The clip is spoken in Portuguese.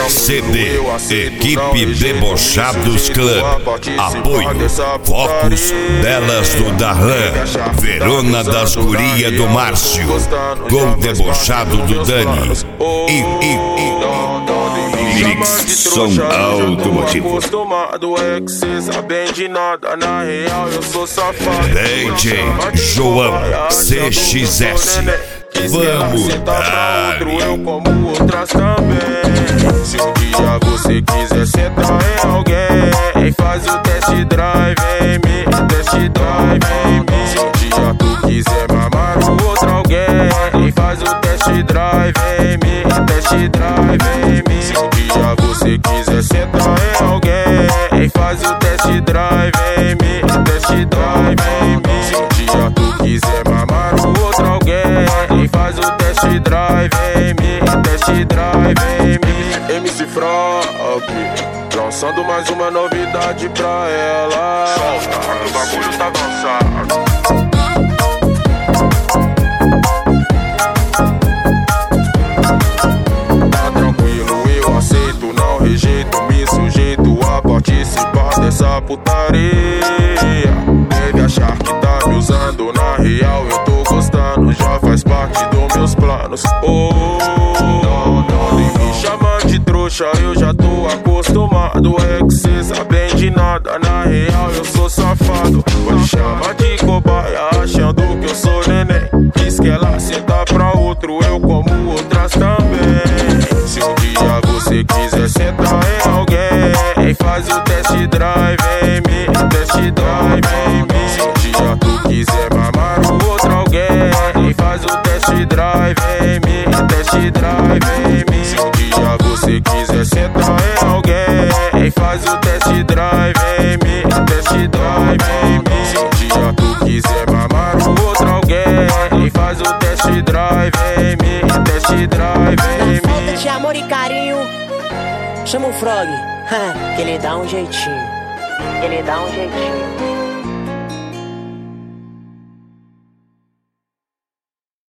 CD, Equipe Debochados Club. Apoio, Focos, Belas do Darlan, Verona das Guria do Márcio, Gol Debochado do Dani Mix Som Automotivo. DJ João CXS. Vamos dar. Eu como outras também. Se um dia você quiser sentar em alguém, faz o test drive em mim, test drive em mim. Se um dia tu quiser mamar o outro alguém, faz o test drive em mim, test drive em mim. Se um dia você quiser sentar em alguém, faz o test drive em mim, test drive em mim. Se um dia tu quiser mamar o outro alguém, faz o test drive em mim, test drive em mim. MC Frog, lançando mais uma novidade pra ela. Solta, o bagulho tá avançado. Tá tranquilo, eu aceito, não rejeito, me sujeito a participar dessa putaria. Deve achar que tá me usando, na real eu tô gostando, já faz parte dos meus planos. Não me chama de trouxa, eu já tô acostumado. É que cê sabe de nada, na real eu sou safado. Me chama de cobaia, achando que eu sou neném. Diz que ela senta pra outro, eu como outras também. Se um dia você quiser sentar em alguém, faz o test drive em mim, test drive em mim. Se um dia tu quiser mamar o outro alguém, faz o test drive em mim, test drive em mim. Se um dia você quiser sentar em alguém, faz o test drive em mim, test drive em mim. Se um dia tu quiser mamar o outro alguém, faz o test drive em mim, test drive em mim. Na falta de amor e carinho, chama o Frog, que ele dá um jeitinho, ele dá um jeitinho.